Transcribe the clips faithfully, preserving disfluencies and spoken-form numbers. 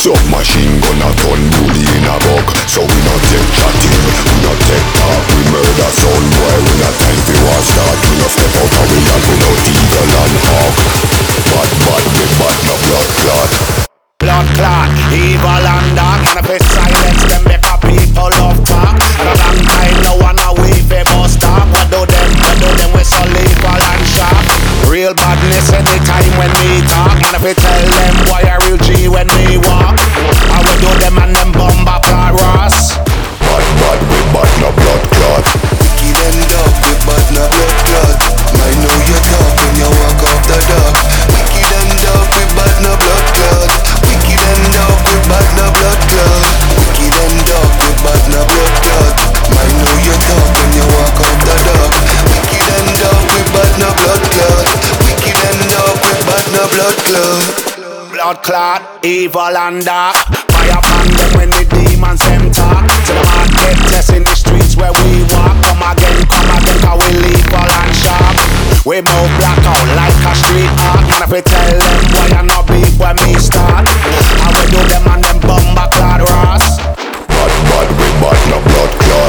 Submachine gun a gun, bully in a buck. So we not take chatting, we not take talk. We murder son boy, we not time for war start. We not step out of we land without eagle and hawk. Bad, bad, we bad, no blood clot. Blood clot, evil and dark. And if it's silence, then make a people love talk. And a long time, no one a wave it must stop. What do them, what do them, we so lethal and sharp. Real badness anytime when we talk. And if we tell them why a real G when we walk, I will do them and them bomba clot Ross. Bad, bad, we bad, no blood clot. Wicked and dark, we bad, no blood clot. I know you talk when you walk off the dock. Wicked and dark, we bad, no blood clot. Wicked and dark, we bad, no blood clot. Wicked and dark, we bad, no blood clot. I know you talk when you walk off the dock. Wicked and dark, we bad, no blood clot. Wicked and dark, we bad, no blood clot. Blood clot, evil and dark. Fire upon them when the demons them talk. To the market test in the streets where we walk. Come again, come again, cause we lethal and sharp. We move black out like a street art. And if we tell them why you not beef when me start, I will do them and them bomba clot Ross. Bad, bad, we bad, no blood clot.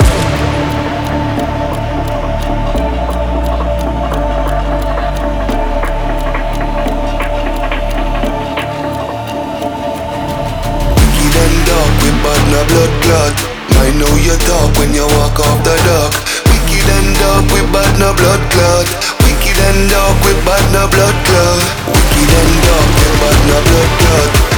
We bad, no blood clot. I know you talk when you walk off the dock. Wicked and dark, we bad, no blood clot. Wicked and dark, we bad, no blood clot. Wicked and dark, we bad, no blood clot.